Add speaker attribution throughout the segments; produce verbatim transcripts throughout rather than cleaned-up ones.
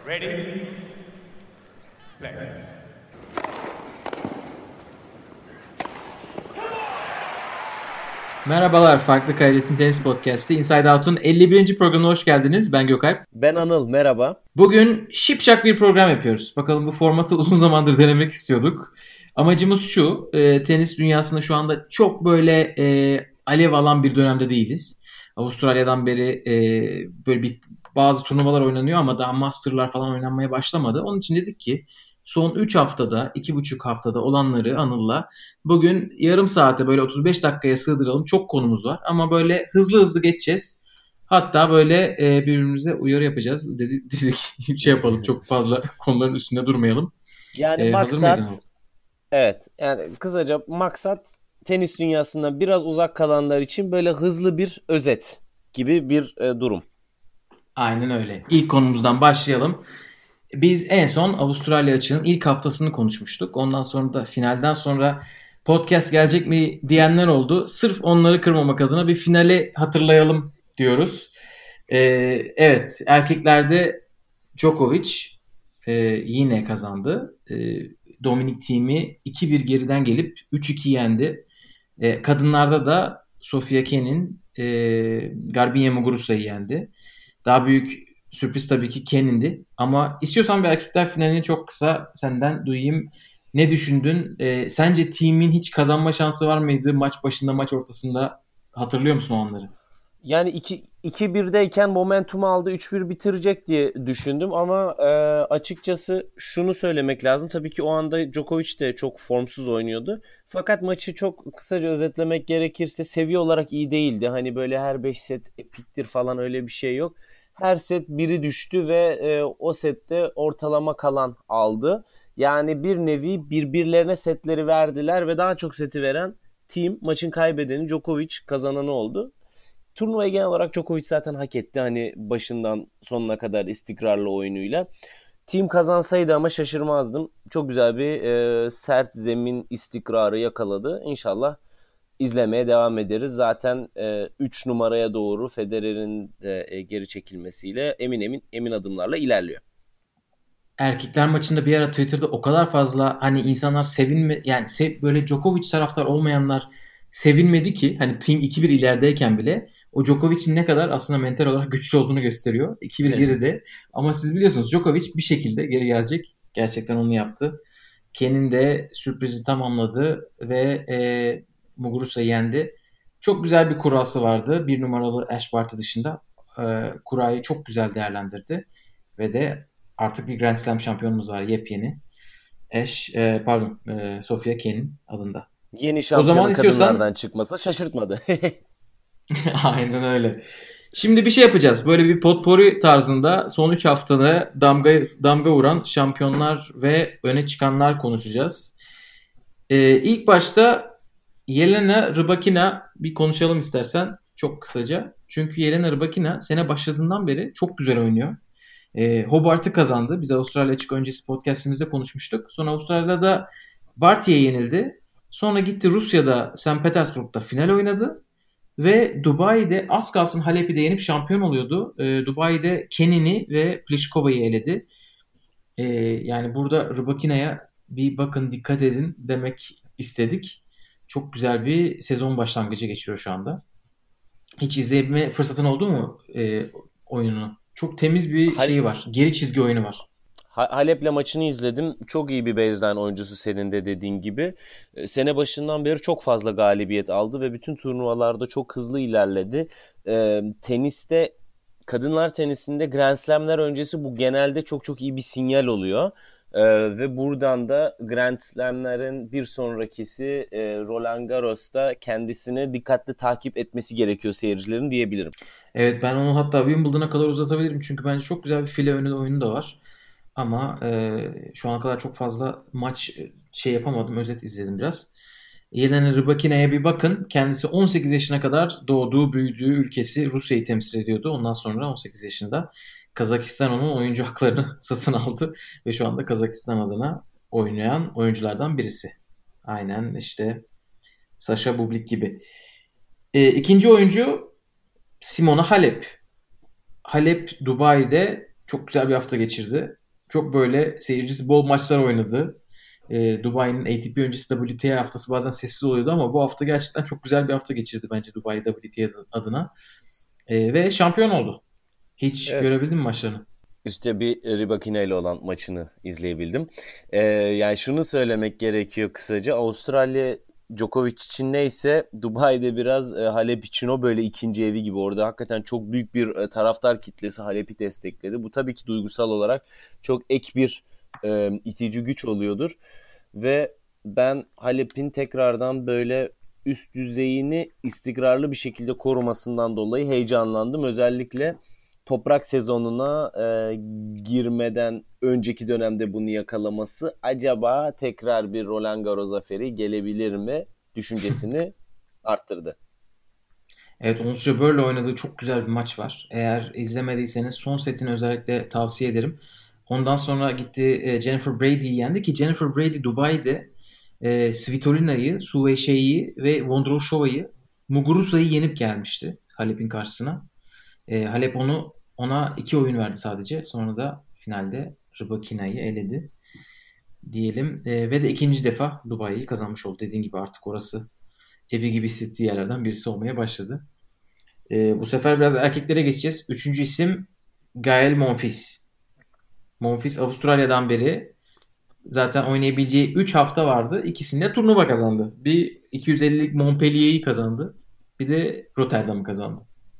Speaker 1: Ready? Play.
Speaker 2: Merhabalar, Farklı Kaydet'in Tenis Podcast'ı Inside Out'un elli birinci programına hoş geldiniz. Ben Gökalp.
Speaker 3: Ben Anıl, merhaba.
Speaker 2: Bugün şipşak bir program yapıyoruz. Bakalım, bu formatı uzun zamandır denemek istiyorduk. Amacımız şu, e, tenis dünyasında şu anda çok böyle e, alev alan bir dönemde değiliz. Avustralya'dan beri e, böyle bir bazı turnuvalar oynanıyor ama daha Master'lar falan oynanmaya başlamadı. Onun için dedik ki son üç haftada, iki buçuk haftada olanları Anıl'la bugün yarım saate böyle otuz beş dakikaya sığdıralım. Çok konumuz var ama böyle hızlı hızlı geçeceğiz. Hatta böyle e, birbirimize uyarı yapacağız. Dedik, dedik şey yapalım, çok fazla konuların üstünde durmayalım.
Speaker 3: Yani
Speaker 2: E, hazır mıyız
Speaker 3: maksat,
Speaker 2: Anıl?
Speaker 3: evet yani kısaca maksat tenis dünyasından biraz uzak kalanlar için böyle hızlı bir özet gibi bir e, durum.
Speaker 2: Aynen öyle. İlk konumuzdan başlayalım. Biz en son Avustralya açığının ilk haftasını konuşmuştuk. Ondan sonra da finalden sonra podcast gelecek mi diyenler oldu. Sırf onları kırmamak adına bir finali hatırlayalım diyoruz. Ee, evet, erkeklerde Djokovic e, yine kazandı. E, Dominic Thiem'i iki bir geriden gelip üç iki yendi. E, kadınlarda da Sofia Kenin e, Garbiñe Muguruza'yı yendi. Daha büyük sürpriz tabii ki Kenin'di. Ama istiyorsan bir erkekler finalini çok kısa senden duyayım. Ne düşündün? E, sence Thiem'in hiç kazanma şansı var mıydı maç başında, maç ortasında? Hatırlıyor musun o anları?
Speaker 3: Yani iki, iki birdeyken momentumu aldı, üç bir bitirecek diye düşündüm ama e, açıkçası şunu söylemek lazım. Tabii ki o anda Djokovic de çok formsuz oynuyordu. Fakat maçı çok kısaca özetlemek gerekirse seviye olarak iyi değildi. Hani böyle her beş set epiktir falan, öyle bir şey yok. Her set biri düştü ve e, o sette ortalama kalan aldı. Yani bir nevi birbirlerine setleri verdiler ve daha çok seti veren team, maçın kaybedeni, Djokovic kazananı oldu. Turnuvayı genel olarak Djokovic zaten hak etti. Hani başından sonuna kadar istikrarlı oyunuyla. Team kazansaydı ama şaşırmazdım. Çok güzel bir e, sert zemin istikrarı yakaladı. İnşallah izlemeye devam ederiz. Zaten üç numaraya doğru Federer'in e, geri çekilmesiyle emin emin emin adımlarla ilerliyor.
Speaker 2: Erkekler maçında bir ara Twitter'da o kadar fazla hani insanlar sevinme, yani sev, böyle Djokovic taraftar olmayanlar sevinmedi ki, hani Team iki bir ilerideyken bile o Djokovic'in ne kadar aslında mental olarak güçlü olduğunu gösteriyor. iki bir geride ama siz biliyorsunuz Djokovic bir şekilde geri gelecek. Gerçekten onu yaptı. Kenin de sürprizi tamamladı ve e, Muguruza'yı yendi. Çok güzel bir kurası vardı. Bir numaralı Ash Barty dışında e, kurayı çok güzel değerlendirdi ve de artık bir Grand Slam şampiyonumuz var, yepyeni. Ash, e, pardon, e, Sofia Kenin adında.
Speaker 3: Yeni
Speaker 2: O zaman
Speaker 3: şampiyonun
Speaker 2: istiyorsan
Speaker 3: kadınlardan çıkması şaşırtmadı.
Speaker 2: aynen öyle. Şimdi bir şey yapacağız. Böyle bir potpourri tarzında son üç haftada damga damga vuran şampiyonlar ve öne çıkanlar konuşacağız. Ee, ilk başta Jelena Rybakina bir konuşalım istersen, çok kısaca. Çünkü Jelena Rybakina sene başladığından beri çok güzel oynuyor. E, Hobart'ı kazandı. Biz Avustralya açık öncesi podcastimizde konuşmuştuk. Sonra Avustralya'da Barty'ye yenildi. Sonra gitti Rusya'da Sankt Petersburg'da final oynadı. Ve Dubai'de az kalsın Halep'i de yenip şampiyon oluyordu. E, Dubai'de Kenin'i ve Pliškova'yı eledi. E, yani burada Rybakina'ya bir bakın, dikkat edin demek istedik. Çok güzel bir sezon başlangıcı geçiriyor şu anda. Hiç izleyebilme fırsatın oldu mu e, oyununu? Çok temiz bir
Speaker 3: Hal
Speaker 2: şeyi var. Geri çizgi oyunu var.
Speaker 3: Halep'le maçını izledim. Çok iyi bir baseline oyuncusu, senin de dediğin gibi. E, Sene başından beri çok fazla galibiyet aldı ve bütün turnuvalarda çok hızlı ilerledi. E, teniste, kadınlar tenisinde Grand Slam'ler öncesi bu genelde çok çok iyi bir sinyal oluyor. E, ve buradan da Grand Slam'lerin bir sonrakisi e, Roland Garros'ta kendisini dikkatli takip etmesi gerekiyor seyircilerin, diyebilirim.
Speaker 2: Evet, ben onu hatta Wimbledon'a kadar uzatabilirim. Çünkü bence çok güzel bir file önü oyunu da var. Ama e, şu ana kadar çok fazla maç e, şey yapamadım. Özet izledim biraz. Jelena Rybakina'ya bir bakın. Kendisi on sekiz yaşına kadar doğduğu, büyüdüğü ülkesi Rusya'yı temsil ediyordu. Ondan sonra on sekiz yaşında Kazakistan onun oyuncu haklarını satın aldı. Ve şu anda Kazakistan adına oynayan oyunculardan birisi. Aynen işte Sasha Bublik gibi. E, ikinci oyuncu Simona Halep. Halep Dubai'de çok güzel bir hafta geçirdi. Çok böyle seyircisi bol maçlar oynadı. E, Dubai'nin A T P öncesi W T A haftası bazen sessiz oluyordu ama bu hafta gerçekten çok güzel bir hafta geçirdi bence Dubai W T A adına. E, ve şampiyon oldu. Hiç
Speaker 3: Evet.
Speaker 2: görebildin mi maçlarını?
Speaker 3: İşte bir Rybakina ile olan maçını izleyebildim. Ee, yani şunu söylemek gerekiyor kısaca. Avustralya Djokovic için neyse Dubai'de biraz e, Halep için o böyle ikinci evi gibi. Orada hakikaten çok büyük bir e, taraftar kitlesi Halep'i destekledi. Bu tabii ki duygusal olarak çok ek bir e, itici güç oluyordur. Ve ben Halep'in tekrardan böyle üst düzeyini istikrarlı bir şekilde korumasından dolayı heyecanlandım. Özellikle toprak sezonuna e, girmeden önceki dönemde bunu yakalaması acaba tekrar bir Roland Garros zaferi gelebilir mi düşüncesini arttırdı.
Speaker 2: Evet, Ons Jabeur'le oynadığı çok güzel bir maç var. Eğer izlemediyseniz son setini özellikle tavsiye ederim. Ondan sonra gitti e, Jennifer Brady'yi yendi ki Jennifer Brady Dubai'de e, Svitolina'yı, Suvaşe'yi ve Vondrousova'yı, Muguruza'yı yenip gelmişti Halep'in karşısına. E, Halep onu ona iki oyun verdi sadece. Sonra da finalde Rybakina'yı eledi diyelim. E, ve de ikinci defa Dubai'yi kazanmış oldu. Dediğin gibi artık orası evi gibi hissettiği yerlerden birisi olmaya başladı. E, bu sefer biraz erkeklere geçeceğiz. Üçüncü isim Gael Monfils. Monfils Avustralya'dan beri zaten oynayabileceği üç hafta vardı. İkisinde turnuva kazandı. Bir iki yüz ellilik Montpellier'i kazandı. Bir de Rotterdam'ı kazandı.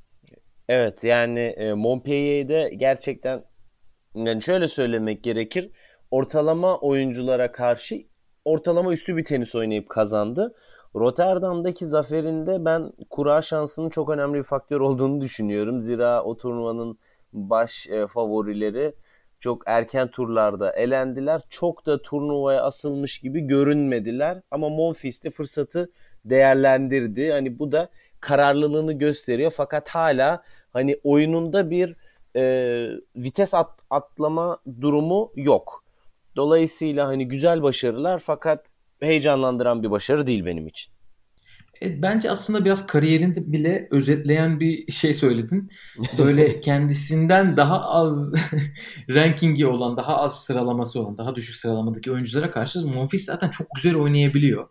Speaker 3: Evet yani e, Montpellier'de gerçekten yani şöyle söylemek gerekir. Ortalama oyunculara karşı ortalama üstü bir tenis oynayıp kazandı. Rotterdam'daki zaferinde ben kura şansının çok önemli bir faktör olduğunu düşünüyorum. Zira o turnuvanın baş e, favorileri çok erken turlarda elendiler. Çok da turnuvaya asılmış gibi görünmediler. Ama Monfils de fırsatı değerlendirdi. Hani bu da kararlılığını gösteriyor. Fakat hala hani oyununda bir e, vites at, atlama durumu yok. Dolayısıyla hani güzel başarılar fakat heyecanlandıran bir başarı değil benim için.
Speaker 2: Evet, bence aslında biraz kariyerini bile özetleyen bir şey söyledin. Böyle kendisinden daha az rankingi olan, daha az sıralaması olan, daha düşük sıralamadaki oyunculara karşı Monfils zaten çok güzel oynayabiliyor.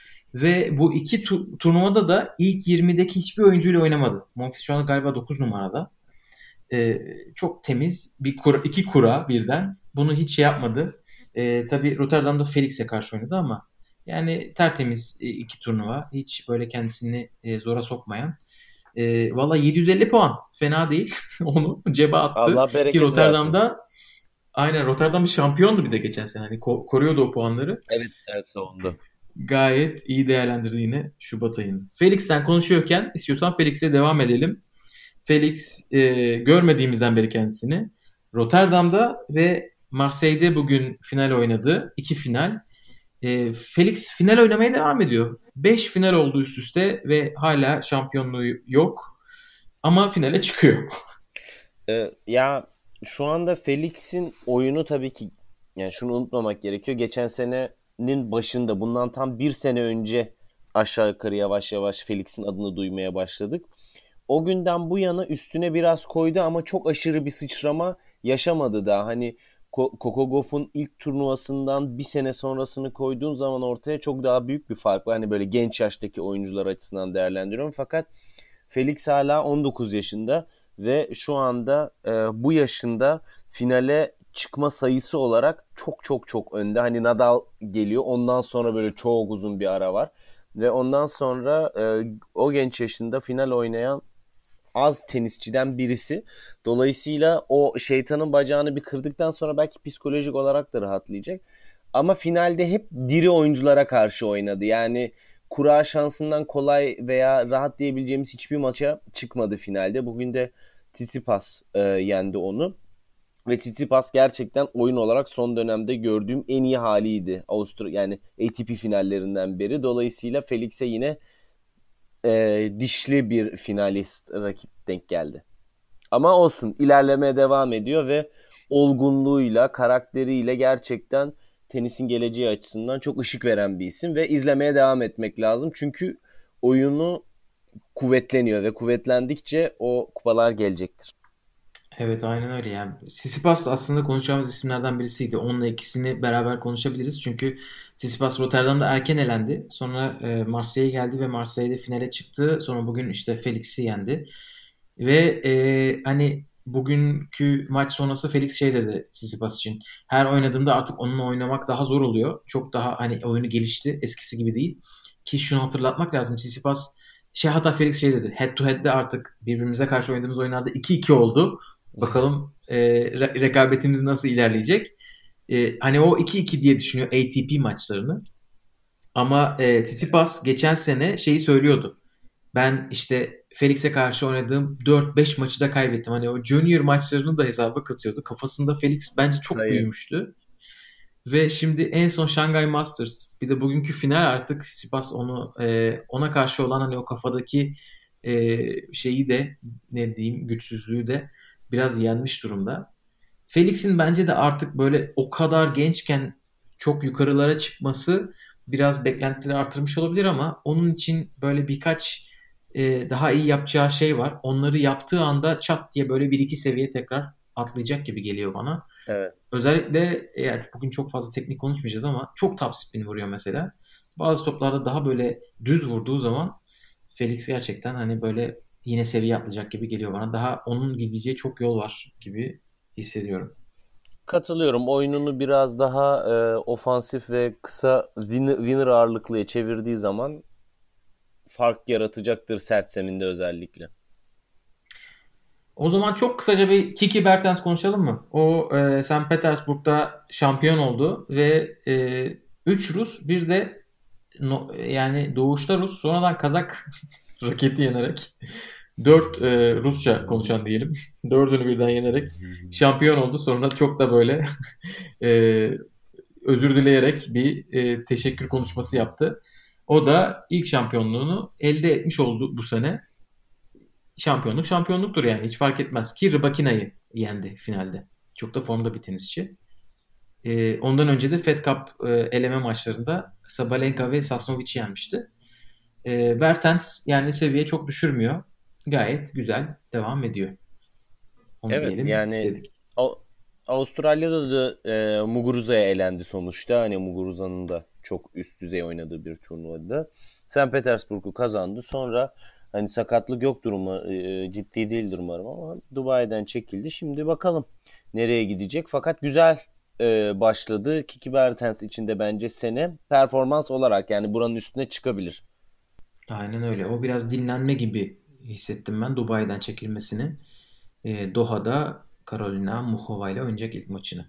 Speaker 2: Ve bu iki tu- turnuvada da ilk yirmideki hiçbir oyuncuyla oynamadı. Monfils şu an galiba dokuz numarada. Ee, çok temiz bir kura, iki kura birden. Bunu hiç şey yapmadı. Ee, tabii Rotterdam'da Felix'e karşı oynadı ama yani tertemiz e, iki turnuva. Hiç böyle kendisini e, zora sokmayan. E, valla yedi yüz elli puan. Fena değil. Onu cebe attı.
Speaker 3: Allah
Speaker 2: Ki
Speaker 3: bereket versin.
Speaker 2: Rotterdam'da aynen Rotterdam bir şampiyondu bir de geçen sene. Hani ko- koruyordu o puanları.
Speaker 3: Evet, evet savundu.
Speaker 2: Gayet iyi değerlendirdi yine Şubat ayını. Felix'ten konuşuyorken istiyorsan Felix'e devam edelim. Felix e, görmediğimizden beri kendisini Rotterdam'da ve Marseille'de bugün final oynadı. İki final. E, Felix final oynamaya devam ediyor. Beş final oldu üst üste ve hala şampiyonluğu yok. Ama finale çıkıyor.
Speaker 3: Ee, ya şu anda Felix'in oyunu tabii ki yani şunu unutmamak gerekiyor. Geçen senenin başında bundan tam bir sene önce aşağı yukarı yavaş yavaş Felix'in adını duymaya başladık. O günden bu yana üstüne biraz koydu ama çok aşırı bir sıçrama yaşamadı daha. Hani Ko- Coco Gauff'un ilk turnuvasından bir sene sonrasını koyduğun zaman ortaya çok daha büyük bir fark var. Hani böyle genç yaştaki oyuncular açısından değerlendiriyorum. Fakat Felix hala on dokuz yaşında ve şu anda e, bu yaşında finale çıkma sayısı olarak çok çok çok önde. Hani Nadal geliyor. Ondan sonra böyle çok uzun bir ara var. Ve ondan sonra e, o genç yaşında final oynayan az tenisçiden birisi. Dolayısıyla o şeytanın bacağını bir kırdıktan sonra belki psikolojik olarak da rahatlayacak. Ama finalde hep diri oyunculara karşı oynadı. Yani kura şansından kolay veya rahat diyebileceğimiz hiçbir maça çıkmadı finalde. Bugün de Tsitsipas e, yendi onu. Ve Tsitsipas gerçekten oyun olarak son dönemde gördüğüm en iyi haliydi. Avusturya yani A T P finallerinden beri. Dolayısıyla Felix'e yine e, dişli bir finalist rakip denk geldi. Ama olsun ilerlemeye devam ediyor ve olgunluğuyla, karakteriyle gerçekten tenisin geleceği açısından çok ışık veren bir isim ve izlemeye devam etmek lazım. Çünkü oyunu kuvvetleniyor ve kuvvetlendikçe o kupalar gelecektir.
Speaker 2: Evet, aynen öyle yani. Tsitsipas da aslında konuşacağımız isimlerden birisiydi. Onunla ikisini beraber konuşabiliriz. Çünkü Tsitsipas Rotterdam'da erken elendi. Sonra e, Marseille'ye geldi ve Marseille'de finale çıktı. Sonra bugün işte Felix'i yendi. Ve e, hani bugünkü maç sonrası Felix şey dedi Tsitsipas için. Her oynadığımda artık onunla oynamak daha zor oluyor. Çok daha hani oyunu gelişti. Eskisi gibi değil. Ki şunu hatırlatmak lazım. Tsitsipas şey, hatta Felix şey dedi. Head to head'de artık birbirimize karşı oynadığımız oyunlarda iki iki oldu. Bakalım e, re- rekabetimiz nasıl ilerleyecek. E, hani o iki iki diye düşünüyor A T P maçlarını. Ama e, Tsitsipas geçen sene şeyi söylüyordu. Ben işte Felix'e karşı oynadığım dört beş maçı da kaybettim. Hani o junior maçlarını da hesaba katıyordu. Kafasında Felix bence çok
Speaker 3: Sayı.
Speaker 2: büyümüştü. Ve şimdi en son Shanghai Masters, bir de bugünkü final, artık Tsitsipas onu e, ona karşı olan hani o kafadaki e, şeyi de, ne diyeyim, güçsüzlüğü de biraz yenmiş durumda. Felix'in bence de artık böyle o kadar gençken çok yukarılara çıkması biraz beklentileri artırmış olabilir ama onun için böyle birkaç e, daha iyi yapacağı şey var. Onları yaptığı anda çat diye böyle bir iki seviye tekrar atlayacak gibi geliyor bana.
Speaker 3: Evet.
Speaker 2: Özellikle eğer bugün çok fazla teknik konuşmayacağız ama çok top spin vuruyor mesela. Bazı toplarda daha böyle düz vurduğu zaman Felix gerçekten hani böyle yine seviye atlayacak gibi geliyor bana. Daha onun gideceği çok yol var gibi hissediyorum.
Speaker 3: Katılıyorum. Oyununu biraz daha e, ofansif ve kısa winner, winner ağırlıklıya çevirdiği zaman fark yaratacaktır sert zeminde özellikle.
Speaker 2: O zaman çok kısaca bir Kiki Bertens konuşalım mı? O e, Sankt Petersburg'da şampiyon oldu ve üç Rus, bir de no, yani doğuşta Rus, sonradan Kazak raketi yenerek dört e, Rusça konuşan diyelim. Dördünü birden yenerek şampiyon oldu. Sonra çok da böyle e, özür dileyerek bir e, teşekkür konuşması yaptı. O da ilk şampiyonluğunu elde etmiş oldu bu sene. Şampiyonluk şampiyonluktur yani, hiç fark etmez ki Rybakina'yı yendi finalde. Çok da formda bir tenisçi. Ee, ondan önce de Fed Cup e, eleme maçlarında Sabalenka ve Sasnovic'i yenmişti. Ee, Bertens yani seviye çok düşürmüyor. Gayet güzel devam ediyor. Onu
Speaker 3: Evet
Speaker 2: diyelim
Speaker 3: yani
Speaker 2: istedik.
Speaker 3: A- Avustralya'da da e, Muguruza'ya elendi sonuçta. Hani Muguruza'nın da çok üst düzey oynadığı bir turnuvada. Sankt Petersburg'u kazandı. Sonra hani sakatlık yok durumu, e, ciddi değildir umarım ama Dubai'den çekildi. Şimdi bakalım nereye gidecek. Fakat güzel e, başladı. Kiki Bertens için de bence sene performans olarak yani buranın üstüne çıkabilir.
Speaker 2: Aynen öyle. O biraz dinlenme gibi hissettim ben Dubai'den çekilmesini. Ee, Doha'da Carolina Muchova ile oynayacak ilk maçını.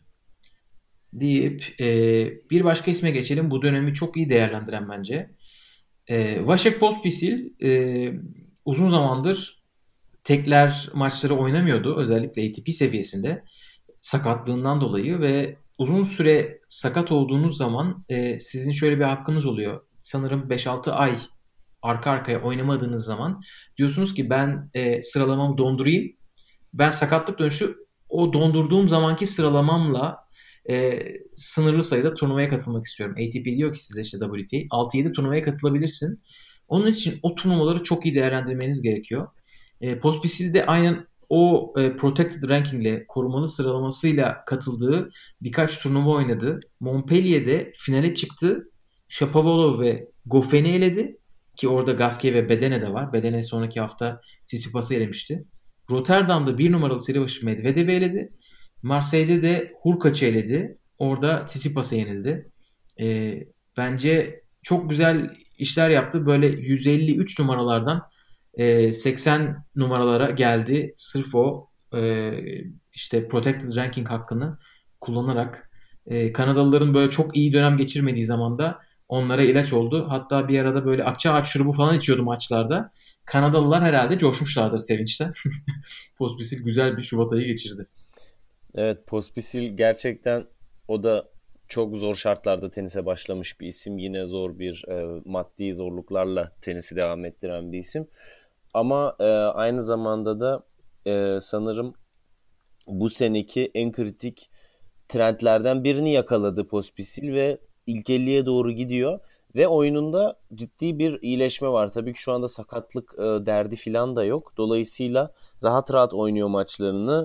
Speaker 2: Deyip e, bir başka isme geçelim. Bu dönemi çok iyi değerlendiren bence. E, Vasek Pospisil e, uzun zamandır tekler maçları oynamıyordu. Özellikle A T P seviyesinde. Sakatlığından dolayı ve uzun süre sakat olduğunuz zaman e, sizin şöyle bir hakkınız oluyor. Sanırım beş altı ay arka arkaya oynamadığınız zaman diyorsunuz ki ben e, sıralamamı dondurayım. Ben sakatlık dönüşü o dondurduğum zamanki sıralamamla e, sınırlı sayıda turnuvaya katılmak istiyorum. A T P diyor ki size, işte W T A altı yedi turnuvaya katılabilirsin. Onun için o turnuvaları çok iyi değerlendirmeniz gerekiyor. E, Pospisil de aynen o e, Protected Ranking ile, korumalı sıralamasıyla katıldığı birkaç turnuva oynadı. Montpellier'de finale çıktı. Shapovalov ve Goffen'i eledi. Ki orada Gasquet ve Bedene de var. Bedene sonraki hafta Tsitsipas'ı elemişti. Rotterdam'da bir numaralı seri başı Medvedev'i eledi. Marseille'de de Hurkaç'ı eledi. Orada Tsitsipas'a yenildi. E, bence çok güzel işler yaptı. Böyle yüz elli üç numaralardan e, seksen numaralara geldi. Sırf o e, işte Protected Ranking hakkını kullanarak. E, Kanadalıların böyle çok iyi dönem geçirmediği zaman da onlara ilaç oldu. Hatta bir arada böyle akçaağaç şurubu falan içiyordu maçlarda. Kanadalılar herhalde coşmuşlardır sevinçten. Pospisil güzel bir Şubat ayı geçirdi.
Speaker 3: Evet, Pospisil gerçekten o da çok zor şartlarda tenise başlamış bir isim. Yine zor bir e, maddi zorluklarla tenisi devam ettiren bir isim. Ama e, aynı zamanda da e, sanırım bu seneki en kritik trendlerden birini yakaladı Pospisil ve ilk elliye doğru gidiyor. Ve oyununda ciddi bir iyileşme var. Tabii ki şu anda sakatlık e, derdi falan da yok. Dolayısıyla rahat rahat oynuyor maçlarını.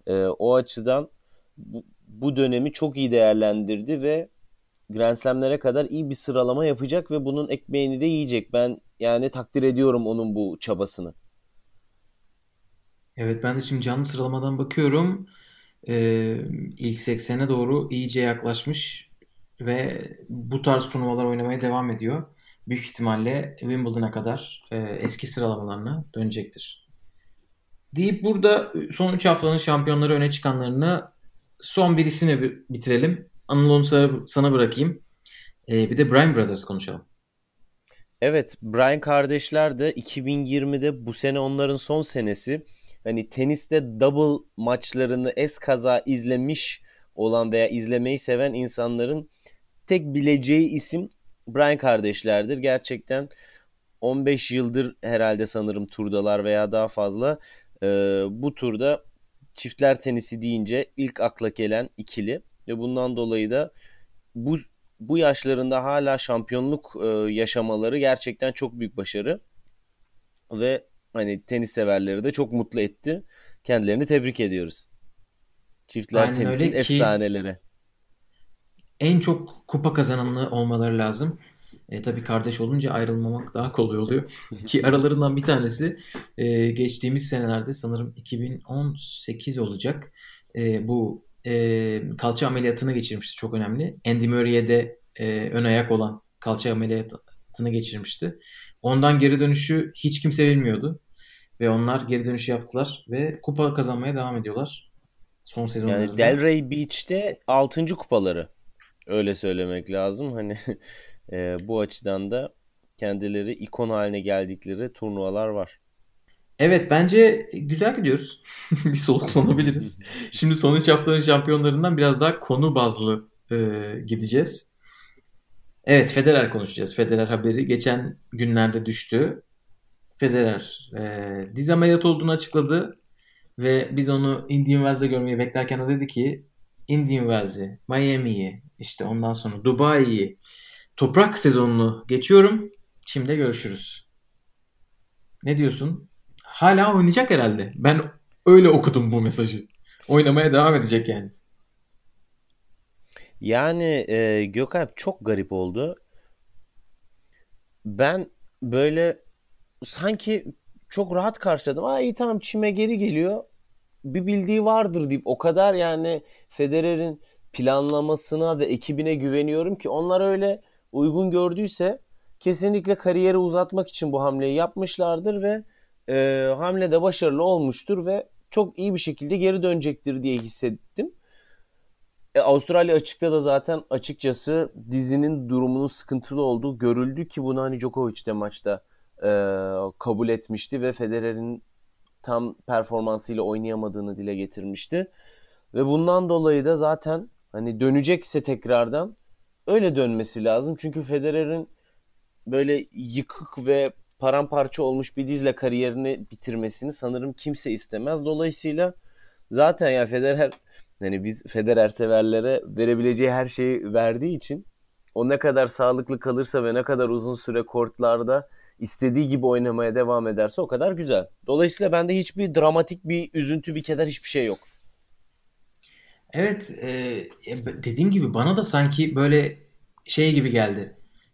Speaker 3: E, o açıdan bu, bu dönemi çok iyi değerlendirdi ve Grand Slam'lere kadar iyi bir sıralama yapacak ve bunun ekmeğini de yiyecek. Ben yani takdir ediyorum onun bu çabasını.
Speaker 2: Evet, ben de şimdi canlı sıralamadan bakıyorum. Ee, ilk seksene doğru iyice yaklaşmış ve bu tarz turnuvalar oynamaya devam ediyor. Büyük ihtimalle Wimbledon'a kadar e, eski sıralamalarına dönecektir. Deyip burada son üç haftanın şampiyonları öne çıkanlarını son bir isimle bi- bitirelim. Anıl, onu sana, sana bırakayım. Ee, bir de Bryan Brothers konuşalım.
Speaker 3: Evet, Bryan kardeşler de iki bin yirmide bu sene onların son senesi. Hani teniste double maçlarını eskaza izlemiş olan veya izlemeyi seven insanların tek bileceği isim Bryan kardeşlerdir. Gerçekten on beş yıldır herhalde sanırım turdalar veya daha fazla. Ee, bu turda çiftler tenisi deyince ilk akla gelen ikili ve bundan dolayı da bu bu yaşlarında hala şampiyonluk e, yaşamaları gerçekten çok büyük başarı ve hani tenis severleri de çok mutlu etti. Kendilerini tebrik ediyoruz. Çiftler
Speaker 2: Aynen
Speaker 3: tenisin
Speaker 2: öyle ki
Speaker 3: efsaneleri.
Speaker 2: en çok kupa kazananı olmaları lazım. E, tabii kardeş olunca ayrılmamak daha kolay oluyor. Ki aralarından bir tanesi e, geçtiğimiz senelerde sanırım iki bin on sekiz olacak. E, bu e, kalça ameliyatını geçirmişti, çok önemli. Andy Murray'e de e, ön ayak olan kalça ameliyatını geçirmişti. Ondan geri dönüşü hiç kimse bilmiyordu. Ve onlar geri dönüşü yaptılar ve kupa kazanmaya devam ediyorlar son
Speaker 3: Yani
Speaker 2: sezonlarında.
Speaker 3: Delray Beach'te altıncı kupaları. Öyle söylemek lazım. Hani e, bu açıdan da kendileri ikon haline geldikleri turnuvalar var.
Speaker 2: Evet, bence güzel gidiyoruz. Bir soluklanabiliriz. Şimdi son üç haftanın şampiyonlarından biraz daha konu bazlı e, gideceğiz. Evet, Federer konuşacağız. Federer haberi geçen günlerde düştü. Federer e, diz ameliyatı olduğunu açıkladı ve biz onu Indian Wells'de görmeyi beklerken o dedi ki Indian Wells'i, Miami'yi, işte ondan sonra Dubai'yi, toprak sezonunu geçiyorum. Şimdi görüşürüz. Ne diyorsun? Hala oynayacak herhalde. Ben öyle okudum bu mesajı. Oynamaya devam edecek yani.
Speaker 3: Yani e, Gökalp çok garip oldu. Ben böyle sanki çok rahat karşıladım. Aa iyi tamam çime geri geliyor. Bir bildiği vardır deyip o kadar yani Federer'in planlamasına ve ekibine güveniyorum ki onlar öyle uygun gördüyse kesinlikle kariyeri uzatmak için bu hamleyi yapmışlardır ve e, hamle de başarılı olmuştur ve çok iyi bir şekilde geri dönecektir diye hissettim. E, Avustralya açıkta da zaten açıkçası dizinin durumunun sıkıntılı olduğu görüldü ki bunu hani Djokovic de maçta e, kabul etmişti ve Federer'in tam performansıyla oynayamadığını dile getirmişti. Ve bundan dolayı da zaten hani dönecekse tekrardan öyle dönmesi lazım. Çünkü Federer'in böyle yıkık ve paramparça olmuş bir dizle kariyerini bitirmesini sanırım kimse istemez. Dolayısıyla zaten ya Federer hani biz Federer severlere verebileceği her şeyi verdiği için o ne kadar sağlıklı kalırsa ve ne kadar uzun süre kortlarda istediği gibi oynamaya devam ederse o kadar güzel. Dolayısıyla bende hiçbir dramatik bir üzüntü, bir keder hiçbir şey yok.
Speaker 2: Evet, e, e, dediğim gibi bana da sanki böyle şey gibi geldi.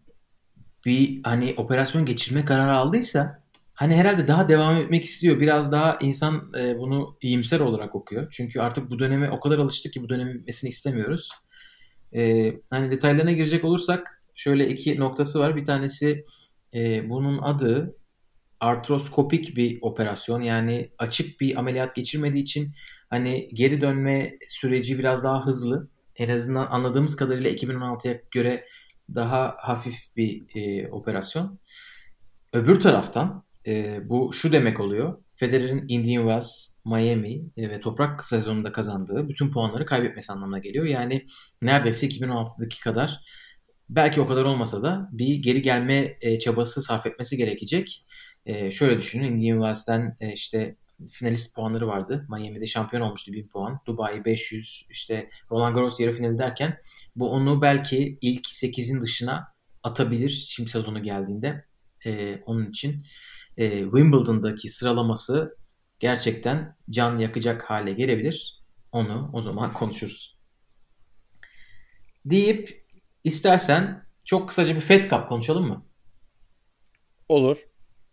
Speaker 2: Bir hani operasyon geçirme kararı aldıysa hani herhalde daha devam etmek istiyor. Biraz daha insan e, bunu iyimser olarak okuyor. Çünkü artık bu döneme o kadar alıştık ki bu dönemin bitmesini istemiyoruz. E, hani detaylarına girecek olursak şöyle iki noktası var. Bir tanesi e, bunun adı artroskopik bir operasyon. Yani açık bir ameliyat geçirmediği için hani geri dönme süreci biraz daha hızlı. En azından anladığımız kadarıyla iki bin on altıya göre daha hafif bir e, operasyon. Öbür taraftan e, bu şu demek oluyor. Federer'in Indian Wells, Miami e, ve toprak sezonunda kazandığı bütün puanları kaybetmesi anlamına geliyor. Yani neredeyse iki bin on altıdaki kadar, belki o kadar olmasa da bir geri gelme e, çabası sarf etmesi gerekecek. E, şöyle düşünün, Indian Wells'ten e, işte finalist puanları vardı. Miami'de şampiyon olmuştu, bin puan. Dubai beş yüz, işte Roland Garros yarı finali derken bu onu belki ilk sekizin dışına atabilir şimdi sezonu geldiğinde. E, onun için e, Wimbledon'daki sıralaması gerçekten can yakacak hale gelebilir. Onu o zaman konuşuruz. Deyip istersen çok kısaca bir Fed Cup konuşalım mı?
Speaker 3: Olur.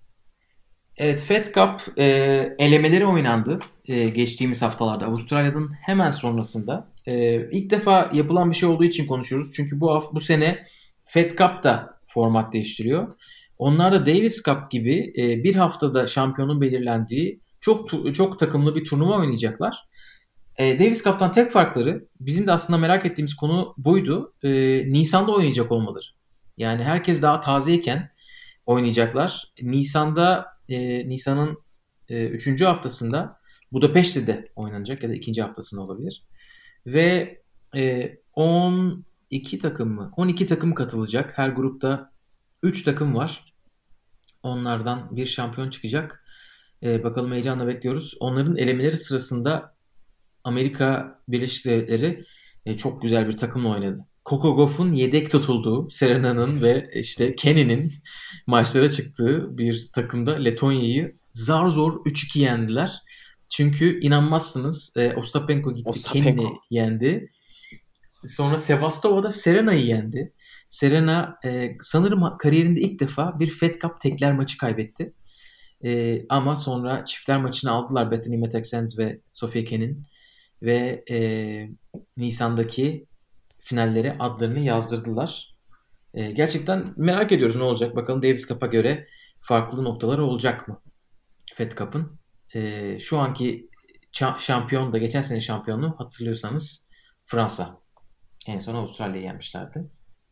Speaker 2: Evet, Fed Cup e, elemeleri oynandı e, geçtiğimiz haftalarda Avustralya'nın hemen sonrasında. E, ilk defa yapılan bir şey olduğu için konuşuyoruz. Çünkü bu hafta, bu sene Fed Cup da format değiştiriyor. Onlar da Davis Cup gibi e, bir haftada şampiyonun belirlendiği çok tu- çok takımlı bir turnuva oynayacaklar. E, Davis Cup'tan tek farkları, bizim de aslında merak ettiğimiz konu buydu. E, Nisan'da oynayacak olmaları. Yani herkes daha tazeyken oynayacaklar. Nisan'da e, Nisan'ın e, üçüncü haftasında Budapeşte'de oynanacak ya da ikinci haftasında olabilir. Ve e, on iki takım mı? on iki takım katılacak. Her grupta üç takım var. Onlardan bir şampiyon çıkacak. E, bakalım heyecanla bekliyoruz. Onların elemeleri sırasında Amerika Birleşik Devletleri e, çok güzel bir takımla oynadı. Coco Gauff'un yedek tutulduğu, Serena'nın ve işte Kenny'nin maçlara çıktığı bir takımda Letonya'yı zar zor üç iki yendiler. Çünkü inanmazsınız e, Ostapenko gitti,
Speaker 3: Ostapenko.
Speaker 2: Kenny'ni yendi. Sonra Sevastova'da Serena'yı yendi. Serena e, sanırım kariyerinde ilk defa bir Fed Cup tekler maçı kaybetti. E, ama sonra çiftler maçını aldılar Bethany Mattek-Sands ve Sofia Kenin ve e, Nisan'daki finallere adlarını yazdırdılar. E, gerçekten merak ediyoruz ne olacak. Bakalım Davis Cup'a göre farklı noktaları olacak mı Fed Cup'ın? E, şu anki ça- şampiyon da geçen sene şampiyonu hatırlıyorsanız Fransa. En son Avustralya'yı yenmişlerdi.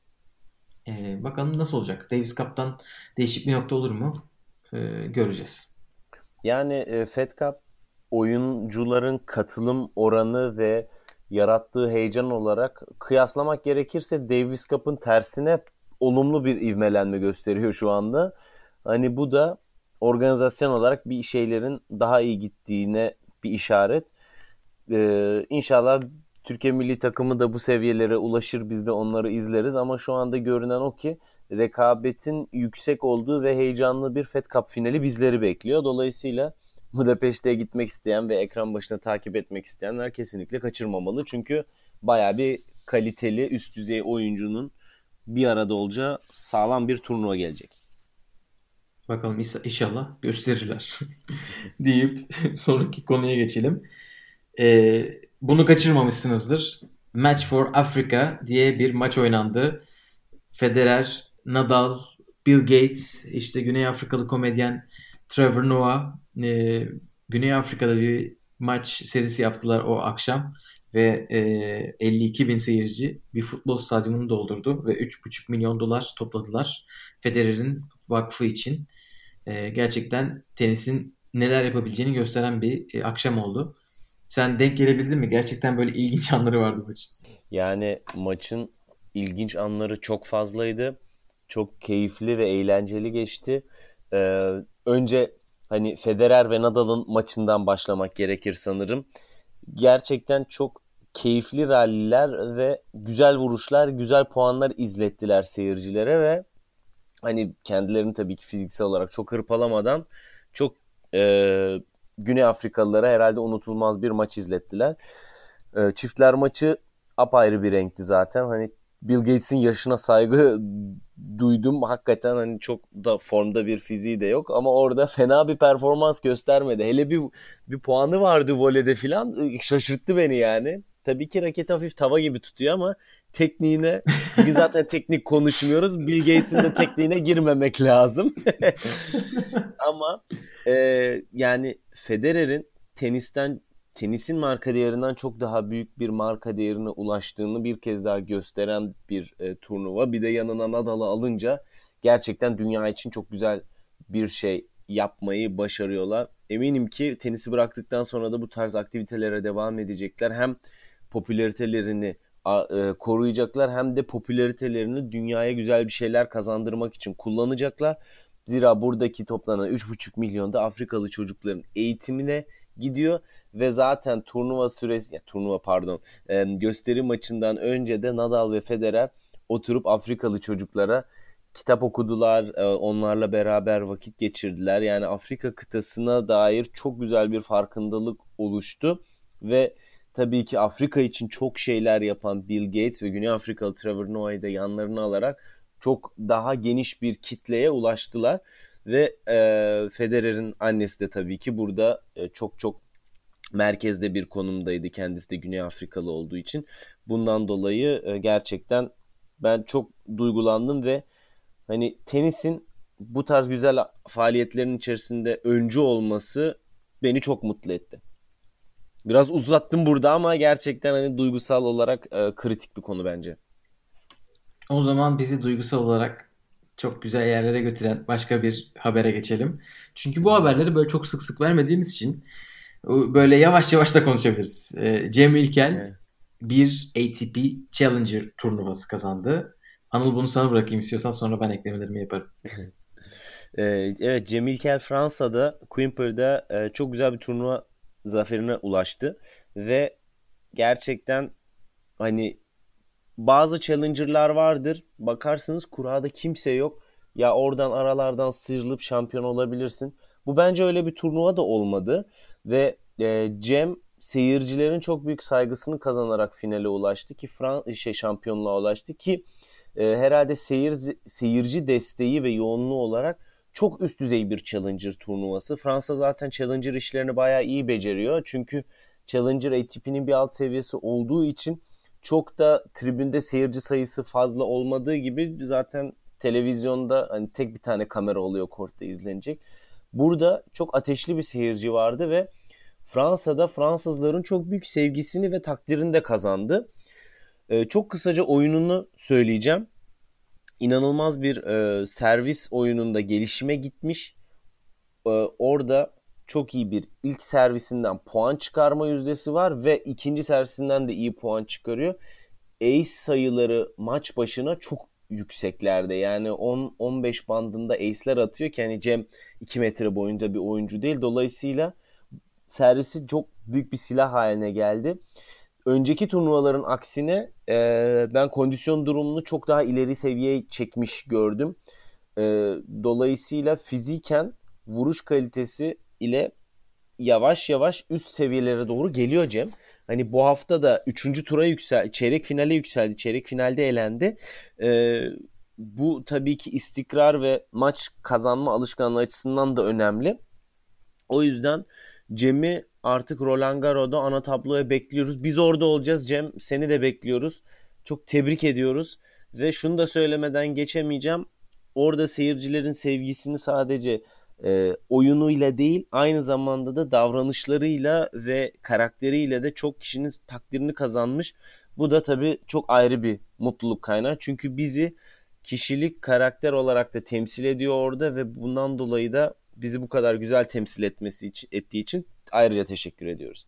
Speaker 2: E, bakalım nasıl olacak? Davis Cup'tan değişik bir nokta olur mu? E, göreceğiz.
Speaker 3: Yani e, Fed Cup oyuncuların katılım oranı ve yarattığı heyecan olarak kıyaslamak gerekirse Davis Cup'ın tersine olumlu bir ivmelenme gösteriyor şu anda. Hani bu da organizasyon olarak bir şeylerin daha iyi gittiğine bir işaret. Ee, İnşallah Türkiye milli takımı da bu seviyelere ulaşır, biz de onları izleriz ama şu anda görünen o ki rekabetin yüksek olduğu ve heyecanlı bir Fed Cup finali bizleri bekliyor. Dolayısıyla Budapeşte'ye gitmek isteyen ve ekran başına takip etmek isteyenler kesinlikle kaçırmamalı. Çünkü bayağı bir kaliteli, üst düzey oyuncunun bir arada olacağı sağlam bir turnuva gelecek.
Speaker 2: Bakalım inşallah gösterirler deyip sonraki konuya geçelim. Ee, bunu kaçırmamışsınızdır. Match for Africa diye bir maç oynandı. Federer, Nadal, Bill Gates, işte Güney Afrikalı komedyen Trevor Noah e, Güney Afrika'da bir maç serisi yaptılar o akşam ve e, elli iki bin seyirci bir futbol stadyumunu doldurdu ve üç buçuk milyon dolar topladılar Federer'in vakfı için. E, gerçekten tenisin neler yapabileceğini gösteren bir e, akşam oldu. Sen denk gelebildin mi? Gerçekten böyle ilginç anları vardı maçın.
Speaker 3: Yani maçın ilginç anları çok fazlaydı. Çok keyifli ve eğlenceli geçti. Ee, önce hani Federer ve Nadal'ın maçından başlamak gerekir sanırım. Gerçekten çok keyifli ralliler ve güzel vuruşlar, güzel puanlar izlettiler seyircilere ve hani kendilerini tabii ki fiziksel olarak çok hırpalamadan çok e, Güney Afrikalılara herhalde unutulmaz bir maç izlettiler. E, çiftler maçı apayrı bir renkti zaten. Hani Bill Gates'in yaşına saygı duydum. Hakikaten hani çok da formda bir fiziği de yok ama orada fena bir performans göstermedi. Hele bir bir puanı vardı voleyde filan. Şaşırttı beni yani. Tabii ki raketi hafif tava gibi tutuyor ama tekniğine, biz zaten teknik konuşmuyoruz. Bill Gates'in de tekniğine girmemek lazım. Ama e, yani Federer'in tenisten tenisin marka değerinden çok daha büyük bir marka değerine ulaştığını bir kez daha gösteren bir e, turnuva. Bir de yanına Nadal'ı alınca gerçekten dünya için çok güzel bir şey yapmayı başarıyorlar. Eminim ki tenisi bıraktıktan sonra da bu tarz aktivitelere devam edecekler. Hem popülaritelerini e, koruyacaklar hem de popülaritelerini dünyaya güzel bir şeyler kazandırmak için kullanacaklar. Zira buradaki toplanan üç buçuk milyon da Afrikalı çocukların eğitimine gidiyor ve zaten turnuva süresi ya turnuva pardon e, gösteri maçından önce de Nadal ve Federer oturup Afrikalı çocuklara kitap okudular, e, onlarla beraber vakit geçirdiler. Yani Afrika kıtasına dair çok güzel bir farkındalık oluştu ve tabii ki Afrika için çok şeyler yapan Bill Gates ve Güney Afrikalı Trevor Noah'yı da yanlarına alarak çok daha geniş bir kitleye ulaştılar. Ve e, Federer'in annesi de tabii ki burada e, çok çok merkezde bir konumdaydı. Kendisi de Güney Afrikalı olduğu için. Bundan dolayı e, gerçekten ben çok duygulandım ve hani tenisin bu tarz güzel faaliyetlerin içerisinde öncü olması beni çok mutlu etti. Biraz uzattım burada ama gerçekten hani duygusal olarak e, kritik bir konu bence.
Speaker 2: O zaman bizi duygusal olarak çok güzel yerlere götüren başka bir habere geçelim. Çünkü bu haberleri böyle çok sık sık vermediğimiz için böyle yavaş yavaş da konuşabiliriz. Ee, Cem İlkel
Speaker 3: Evet.
Speaker 2: bir A T P Challenger turnuvası kazandı. Anıl, bunu sana bırakayım istiyorsan, sonra ben eklemelerimi yaparım.
Speaker 3: Ee, evet, Cem İlkel Fransa'da Quimper'da e, çok güzel bir turnuva zaferine ulaştı ve gerçekten hani bazı challenger'lar vardır. Bakarsınız kurada kimse yok. Ya oradan aralardan sıyrılıp şampiyon olabilirsin. Bu bence öyle bir turnuva da olmadı. Ve e, Cem seyircilerin çok büyük saygısını kazanarak finale ulaştı ki Fran şey şampiyonluğa ulaştı ki e, herhalde seyir seyirci desteği ve yoğunluğu olarak çok üst düzey bir Challenger turnuvası. Fransa zaten Challenger işlerini bayağı iyi beceriyor. Çünkü Challenger A T P'nin bir alt seviyesi olduğu için çok da tribünde seyirci sayısı fazla olmadığı gibi zaten televizyonda hani tek bir tane kamera oluyor kortta izlenecek. Burada çok ateşli bir seyirci vardı ve Fransa'da Fransızların çok büyük sevgisini ve takdirini de kazandı. Ee, çok kısaca oyununu söyleyeceğim. İnanılmaz bir e, servis oyununda gelişime gitmiş. Ee, orada çok iyi bir ilk servisinden puan çıkarma yüzdesi var ve ikinci servisinden de iyi puan çıkarıyor. Ace sayıları maç başına çok yükseklerde. Yani on on beş bandında ace'ler atıyor ki hani Cem iki metre boyunca bir oyuncu değil. Dolayısıyla servisi çok büyük bir silah haline geldi. Önceki turnuvaların aksine e, ben kondisyon durumunu çok daha ileri seviyeye çekmiş gördüm. E, dolayısıyla fiziken vuruş kalitesi ile yavaş yavaş üst seviyelere doğru geliyor Cem. Hani bu hafta da üçüncü tura yüksel, çeyrek finale yükseldi. Çeyrek finalde elendi. Ee, bu tabii ki istikrar ve maç kazanma alışkanlığı açısından da önemli. O yüzden Cem'i artık Roland Garros'da ana tabloya bekliyoruz. Biz orada olacağız Cem. Seni de bekliyoruz. Çok tebrik ediyoruz. Ve şunu da söylemeden geçemeyeceğim. Orada seyircilerin sevgisini sadece e, oyunuyla değil, aynı zamanda da davranışlarıyla ve karakteriyle de çok kişinin takdirini kazanmış. Bu da tabii çok ayrı bir mutluluk kaynağı. Çünkü bizi kişilik, karakter olarak da temsil ediyor orada ve bundan dolayı da bizi bu kadar güzel temsil etmesi için, ettiği için ayrıca teşekkür ediyoruz.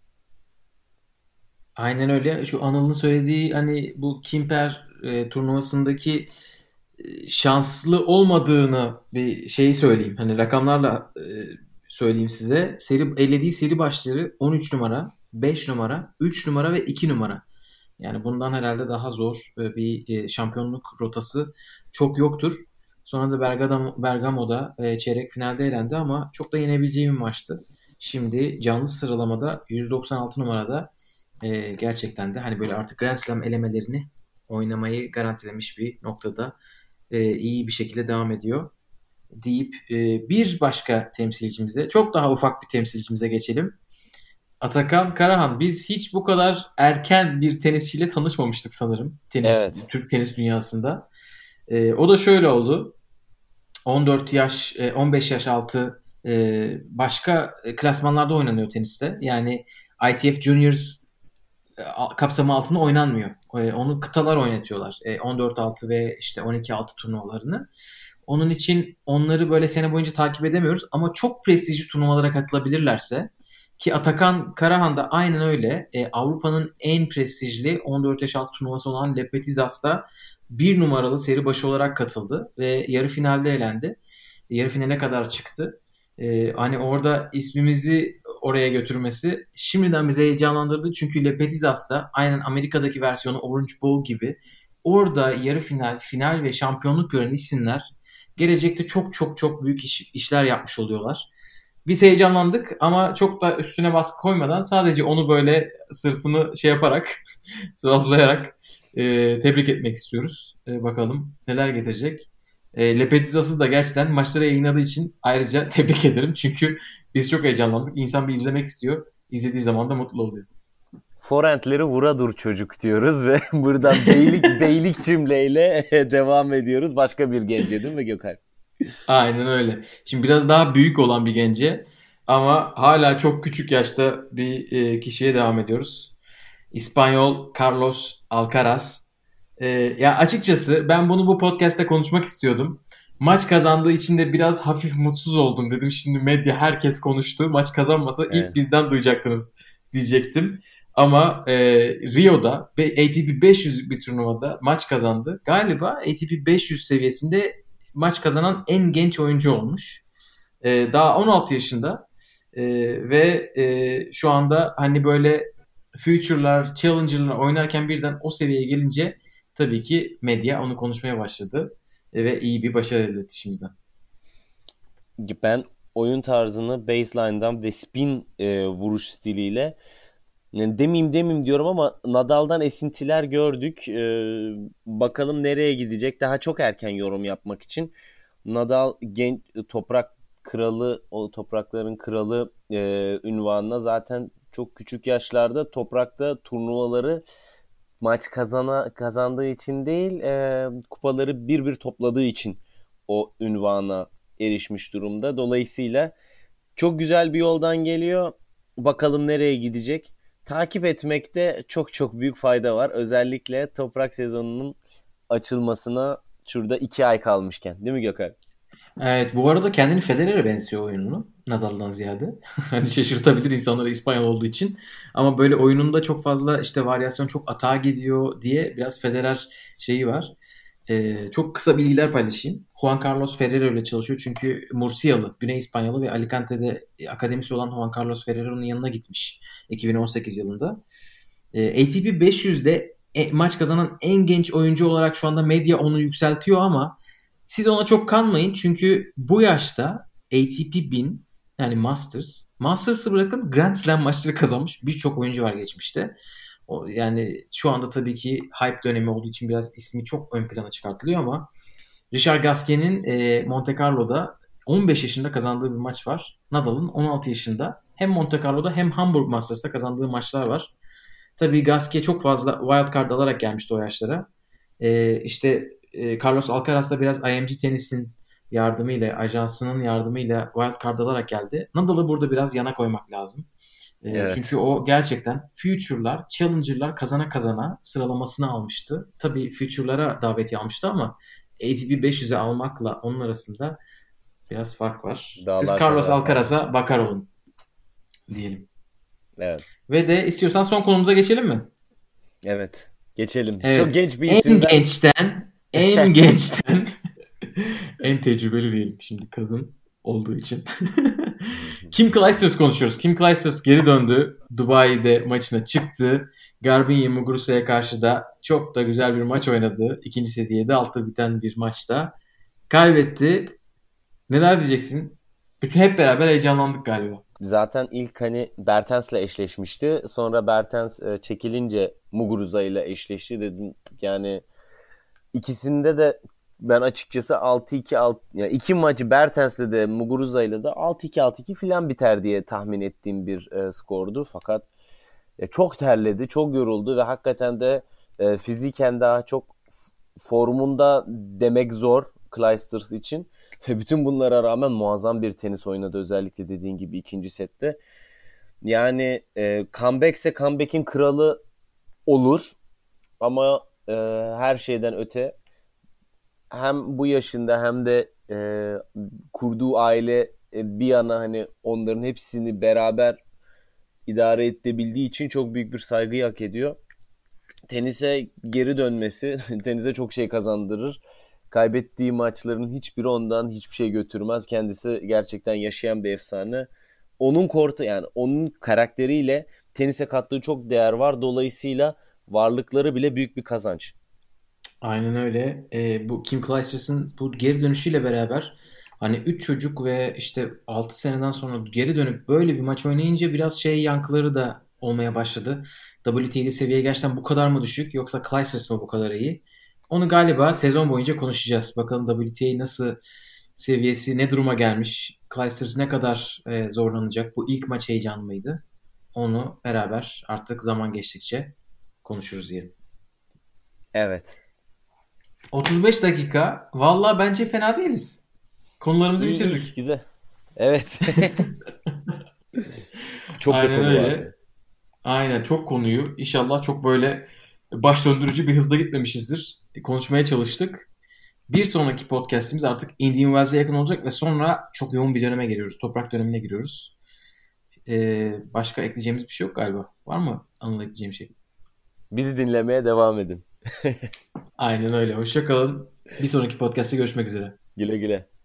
Speaker 2: Aynen öyle. Şu Anıl'ın söylediği hani bu Quimper e, turnuvasındaki e, şanslı olmadığını bir şeyi söyleyeyim. Hani rakamlarla e, söyleyeyim size. Seri elediği seri başları on üç numara, beş numara, üç numara ve iki numara. Yani bundan herhalde daha zor e, bir e, şampiyonluk rotası çok yoktur. Sonra da Bergamo, Bergamo'da e, çeyrek finalde elendi ama çok da yenebileceği bir maçtı. Şimdi canlı sıralamada yüz doksan altı numarada e, gerçekten de hani böyle artık Grand Slam elemelerini oynamayı garantilemiş bir noktada e, iyi bir şekilde devam ediyor deyip e, bir başka temsilcimize, çok daha ufak bir temsilcimize geçelim. Atakan Karahan. Biz hiç bu kadar erken bir tenisçiyle tanışmamıştık sanırım. Tenis,
Speaker 3: Evet.
Speaker 2: Türk tenis dünyasında. E, o da şöyle oldu. on dört yaş, on beş yaş altı e, başka klasmanlarda oynanıyor teniste. Yani I T F Juniors e, kapsamı altında oynanmıyor. E, onu kıtalar oynatıyorlar. E, on dört altı ve işte on iki altı turnuvalarını. Onun için onları böyle sene boyunca takip edemiyoruz ama çok prestijli turnuvalara katılabilirlerse, ki Atakan Karahan da aynen öyle. E, Avrupa'nın en prestijli on dört yaş altı turnuvası olan Le Petit's'ta bir numaralı seri başı olarak katıldı ve yarı finalde elendi. Yarı finale kadar çıktı. E, hani orada ismimizi oraya götürmesi şimdiden bizi heyecanlandırdı. Çünkü Le Petit's'ta aynen Amerika'daki versiyonu Orange Bowl gibi orada yarı final, final ve şampiyonluk gören isimler gelecekte çok çok çok büyük iş, işler yapmış oluyorlar. Biz heyecanlandık ama çok da üstüne baskı koymadan sadece onu böyle sırtını şey yaparak, sıvazlayarak e, tebrik etmek istiyoruz. E, bakalım neler getirecek. E, Lepetizasız da gerçekten maçları yayınladığı için ayrıca tebrik ederim. Çünkü biz çok heyecanlandık. İnsan bir izlemek istiyor. İzlediği zaman da mutlu oluyor.
Speaker 3: Forentleri vura dur çocuk diyoruz ve buradan beylik beylik cümleyle devam ediyoruz. Başka bir gence değil mi Gökhan?
Speaker 2: Aynen öyle. Şimdi biraz daha büyük olan bir gence ama hala çok küçük yaşta bir e, kişiye devam ediyoruz. İspanyol Carlos Alcaraz. E, ya açıkçası ben bunu bu podcast'te konuşmak istiyordum. Maç kazandığı için de biraz hafif mutsuz oldum. Dedim şimdi medya herkes konuştu. Maç kazanmasa
Speaker 3: Evet.
Speaker 2: ilk bizden duyacaktınız diyecektim. Ama e, Rio'da A T P beş yüzlük bir turnuvada maç kazandı. Galiba A T P beş yüz seviyesinde maç kazanan en genç oyuncu olmuş. Ee, daha on altı yaşında ee, ve e, şu anda hani böyle Future'lar, Challenger'lar oynarken birden o seviyeye gelince tabii ki medya onu konuşmaya başladı e, ve iyi bir başarı elde etti şimdiden.
Speaker 3: Ben oyun tarzını baseline'dan ve spin e, vuruş stiliyle yani demeyeyim demeyeyim diyorum ama Nadal'dan esintiler gördük. E, bakalım nereye gidecek. Daha çok erken yorum yapmak için. Nadal genç toprak kralı, o toprakların kralı e, ünvanına zaten çok küçük yaşlarda toprakta turnuvaları maç kazana kazandığı için değil, e, kupaları bir bir topladığı için o ünvana erişmiş durumda. Dolayısıyla çok güzel bir yoldan geliyor. Bakalım nereye gidecek. Takip etmekte çok çok büyük fayda var. Özellikle toprak sezonunun açılmasına şurada iki ay kalmışken. Değil mi Gökhan?
Speaker 2: Evet, bu arada kendini Federer'e benziyor oyununu. Nadal'dan ziyade. Hani şaşırtabilir insanları İspanyol olduğu için. Ama böyle oyununda çok fazla işte varyasyon, çok atağa gidiyor diye biraz Federer şeyi var. Ee, çok kısa bilgiler paylaşayım. Juan Carlos Ferrero ile çalışıyor çünkü Murcialı, Güney İspanyalı ve Alicante'de akademisi olan Juan Carlos Ferrero'nun yanına gitmiş iki bin on sekiz yılında. Ee, A T P beş yüzde e, maç kazanan en genç oyuncu olarak şu anda medya onu yükseltiyor ama siz ona çok kanmayın çünkü bu yaşta A T P bin yani Masters, Masters'ı bırakın Grand Slam maçları kazanmış birçok oyuncu var geçmişte. O, yani şu anda tabii ki hype dönemi olduğu için biraz ismi çok ön plana çıkartılıyor ama Richard Gasquet'in e, Monte Carlo'da on beş yaşında kazandığı bir maç var. Nadal'ın on altı yaşında hem Monte Carlo'da hem Hamburg Masters'ta kazandığı maçlar var. Tabii Gasquet çok fazla wild card alarak gelmişti o yaşlara. E, işte e, Carlos Alcaraz da biraz I M G Tennis'in yardımıyla, ajansının yardımıyla wild card alarak geldi. Nadal'ı burada biraz yana koymak lazım. E,
Speaker 3: Evet.
Speaker 2: Çünkü o gerçekten Future'lar, Challenger'lar kazana kazana sıralamasını almıştı. Tabii Future'lara davetiye almıştı ama A T P beş yüze almakla onun arasında biraz fark var.
Speaker 3: Dağlar
Speaker 2: Siz
Speaker 3: kadar
Speaker 2: Carlos
Speaker 3: fark.
Speaker 2: Alcaraz'a bakar olun diyelim.
Speaker 3: Evet.
Speaker 2: Ve de istiyorsan son konumuza geçelim mi?
Speaker 3: Evet. Geçelim.
Speaker 2: Evet.
Speaker 3: Çok genç bir
Speaker 2: En
Speaker 3: isimden.
Speaker 2: gençten, en gençten, en tecrübeli diyelim şimdi kadın olduğu için. Kim Clijsters konuşuyoruz. Kim Clijsters geri döndü. Dubai'de maçına çıktı. Garbiñe Muguruza'ya karşı da çok da güzel bir maç oynadı. İkinci seti yedi altı biten bir maçta. Kaybetti. Neler diyeceksin? Bütün hep beraber heyecanlandık galiba.
Speaker 3: Zaten ilk hani Bertens'le eşleşmişti. Sonra Bertens e, çekilince Muguruza ile eşleşti dedim. Yani ikisinde de ben açıkçası altı iki altı yani iki maçı Bertens'le de Muguruza ile de altı iki altı iki filan biter diye tahmin ettiğim bir e, skordu. Fakat e, çok terledi, çok yoruldu ve hakikaten de e, fiziken daha çok formunda demek zor Clijsters için. Ve bütün bunlara rağmen muazzam bir tenis oynadı. Özellikle dediğin gibi ikinci sette. Yani e, comeback ise comeback'in kralı olur. Ama e, her şeyden öte hem bu yaşında hem de e, kurduğu aile e, bir yana hani onların hepsini beraber idare edebildiği için çok büyük bir saygı hak ediyor. Tenise geri dönmesi tenise çok şey kazandırır. Kaybettiği maçların hiçbiri ondan hiçbir şey götürmez. Kendisi gerçekten yaşayan bir efsane. Onun kortu yani onun karakteriyle tenise kattığı çok değer var. Dolayısıyla varlıkları bile büyük bir kazanç.
Speaker 2: Aynen öyle. Ee, bu Kim Clijsters'ın bu geri dönüşüyle beraber Hani üç çocuk ve işte altı seneden sonra geri dönüp böyle bir maç oynayınca biraz şey yankıları da olmaya başladı. W T L'de seviye gerçekten bu kadar mı düşük yoksa Clijsters mı bu kadar iyi? Onu galiba sezon boyunca konuşacağız. Bakalım W T A nasıl seviyesi ne duruma gelmiş? Clijsters ne kadar e, zorlanacak? Bu ilk maç heyecanlı mıydı? Onu beraber artık zaman geçtikçe konuşuruz diyelim.
Speaker 3: Evet.
Speaker 2: otuz beş dakika. Vallahi bence fena değiliz. Konularımızı
Speaker 3: İyi,
Speaker 2: bitirdik.
Speaker 3: iyi, güzel. Evet. Çok da
Speaker 2: Aynen
Speaker 3: konu
Speaker 2: öyle.
Speaker 3: vardı.
Speaker 2: Aynen çok konuyu. İnşallah çok böyle baş döndürücü bir hızda gitmemişizdir. Konuşmaya çalıştık. Bir sonraki podcastimiz artık Indian Wells'e yakın olacak ve sonra çok yoğun bir döneme giriyoruz. Toprak dönemine giriyoruz. Ee, başka ekleyeceğimiz bir şey yok galiba. Var mı Anıl ekleyeceğim şey?
Speaker 3: Bizi dinlemeye devam edin.
Speaker 2: Aynen öyle. Hoşça kalın. Bir sonraki podcast'te görüşmek üzere.
Speaker 3: Güle güle.